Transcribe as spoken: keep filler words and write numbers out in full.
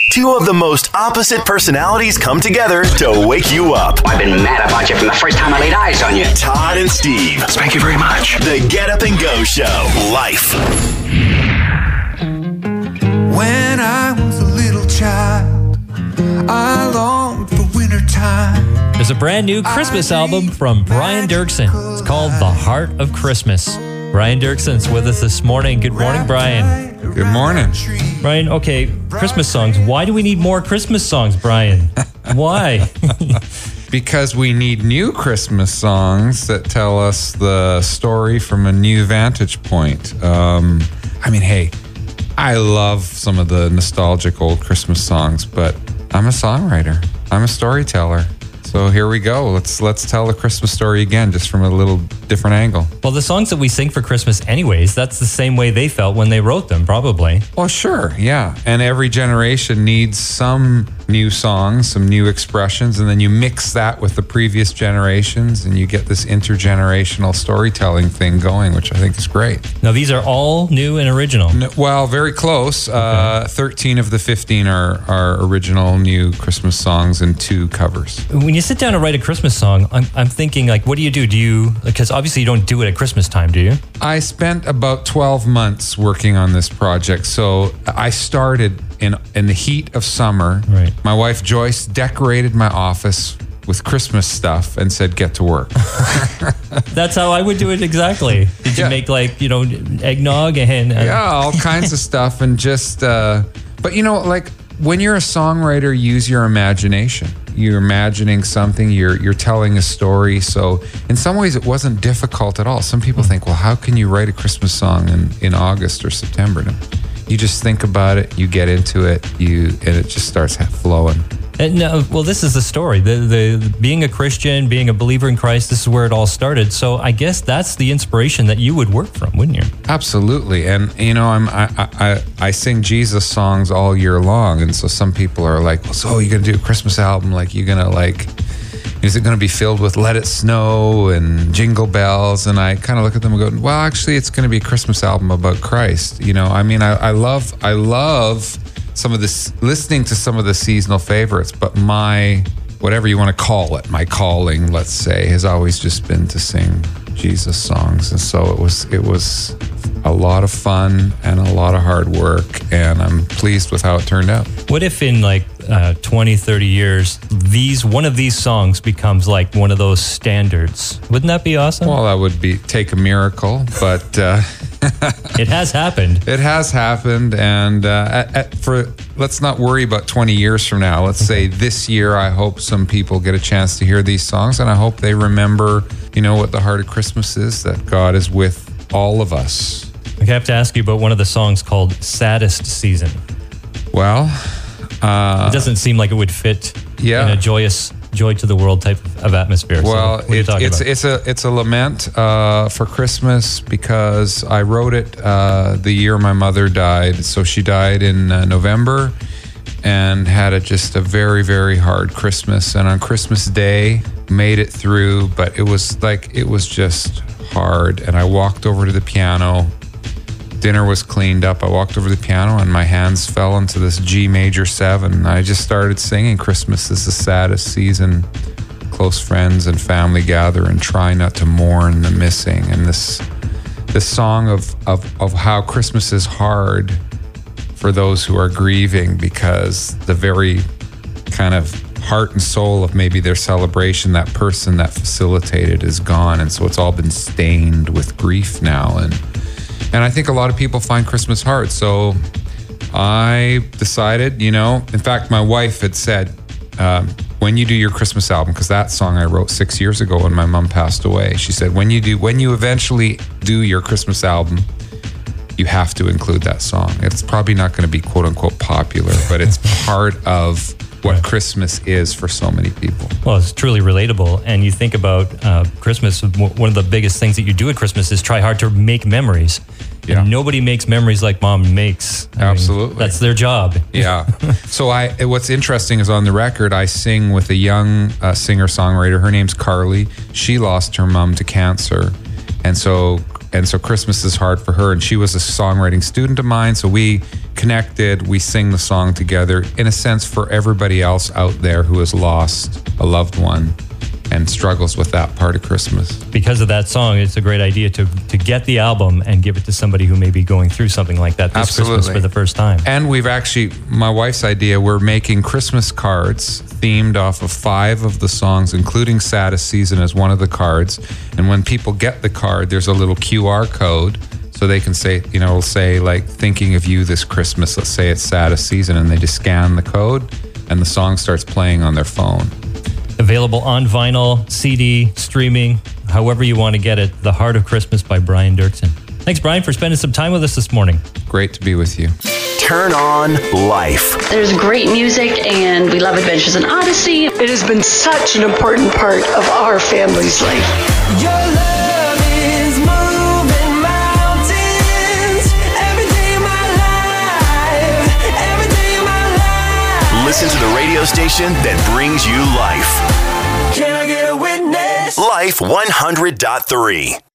Two of the most opposite personalities come together to wake you up. I've been mad about you from the first time I laid eyes on you. Todd and Steve. Thank you very much. The Get Up and Go Show. Life. When I was a little child, I longed for wintertime. There's a brand new Christmas album from Brian Dirksen. It's called The Heart of Christmas. Brian Dirksen's with us this morning. Good morning, Brian. Good morning. Brian, okay, Christmas songs. Why do we need more Christmas songs, Brian? Why? Because we need new Christmas songs that tell us the story from a new vantage point. Um, I mean, hey, I love some of the nostalgic old Christmas songs, but I'm a songwriter. I'm a storyteller. So here we go. Let's let's tell the Christmas story again, just from a little different angle. Well, the songs that we sing for Christmas anyways, that's the same way they felt when they wrote them, probably. Well, sure, yeah. And every generation needs some new songs, some new expressions, and then you mix that with the previous generations, and you get this intergenerational storytelling thing going, which I think is great. Now, these are all new and original. No, well, very close. Okay. Uh, thirteen of the fifteen are, are original new Christmas songs and two covers. When you sit down and write a Christmas song, I'm, I'm thinking, like, what do you do? Do you, because obviously you don't do it at Christmas time, do you? I spent about twelve months working on this project. So I started in in the heat of summer. Right. My wife Joyce decorated my office with Christmas stuff and said, get to work. That's how I would do it exactly. Did you yeah. make like, you know, eggnog and... Uh, yeah, all kinds of stuff and just... Uh, but, you know, like when you're a songwriter, use your imagination. You're imagining something, you're you're telling a story. So in some ways it wasn't difficult at all. Some people think, well, how can you write a Christmas song in, in August or September? No. You just think about it, you get into it, you and it just starts flowing. And no, well, this is the story. The, the being a Christian, being a believer in Christ, this is where it all started. So I guess that's the inspiration that you would work from, wouldn't you? Absolutely. And you know, I'm I I, I sing Jesus songs all year long, and so some people are like, well, so you're gonna do a Christmas album? Like you're gonna like, is it gonna be filled with Let It Snow and Jingle Bells? And I kind of look at them and go, well, actually, it's gonna be a Christmas album about Christ. You know, I mean, I, I love I love. some of this, listening to some of the seasonal favorites, but my, whatever you want to call it, my calling, let's say, has always just been to sing Jesus songs. And so it was, it was a lot of fun and a lot of hard work, and I'm pleased with how it turned out. What if in like uh, twenty, thirty years, these one of these songs becomes like one of those standards? Wouldn't that be awesome? Well, that would be, take a miracle, but... Uh, it has happened. It has happened, and uh, at, at, for let's not worry about twenty years from now. Let's say this year, I hope some people get a chance to hear these songs, and I hope they remember, you know, what the heart of Christmas is, that God is with all of us. I have to ask you about one of the songs called Saddest Season. Well, uh, it doesn't seem like it would fit yeah. in a joyous, joy to the world type of atmosphere. Well, so it, it's about? it's a it's a lament uh, for Christmas, because I wrote it uh, the year my mother died. So she died in uh, November, and had a, just a very very hard Christmas. And on Christmas Day, made it through, but it was like it was just hard. And I walked over to the piano. Dinner was cleaned up. I walked over to the piano and my hands fell into this G major seven. And I just started singing Christmas is the saddest season. Close friends and family gather and try not to mourn the missing. And this this song of, of, of how Christmas is hard for those who are grieving, because the very kind of heart and soul of maybe their celebration, that person that facilitated is gone. And so it's all been stained with grief now. And And I think a lot of people find Christmas hard. So I decided, you know, in fact, my wife had said, um, when you do your Christmas album, because that song I wrote six years ago when my mom passed away, she said, when you do, when you eventually do your Christmas album, you have to include that song. It's probably not going to be quote unquote popular, but it's part of what yeah. Christmas is for so many people. Well, it's truly relatable. And you think about uh, Christmas, one of the biggest things that you do at Christmas is try hard to make memories. Yeah. And nobody makes memories like mom makes. I Absolutely. mean, that's their job. Yeah. So I, what's interesting is on the record, I sing with a young uh, singer-songwriter. Her name's Carly. She lost her mom to cancer. And so And so Christmas is hard for her. And she was a songwriting student of mine. So we connected, we sing the song together, in a sense, for everybody else out there who has lost a loved one and struggles with that part of Christmas. Because of that song, it's a great idea to to get the album and give it to somebody who may be going through something like that this Absolutely. Christmas for the first time. And we've actually, my wife's idea, we're making Christmas cards themed off of five of the songs, including Saddest Season as one of the cards. And when people get the card, there's a little Q R code. So they can say, you know, it'll say like, thinking of you this Christmas, let's say it's Saddest Season, and they just scan the code and the song starts playing on their phone. Available on vinyl, C D, streaming, however you want to get it. The Heart of Christmas by Brian Doerksen. Thanks, Brian, for spending some time with us this morning. Great to be with you. Turn on life. There's great music, and we love Adventures in Odyssey. It has been such an important part of our family's life. Your love is moving mountains every day of my life, every day of my life. Listen to the radio station that brings you life. Can I get a witness? Life one hundred point three.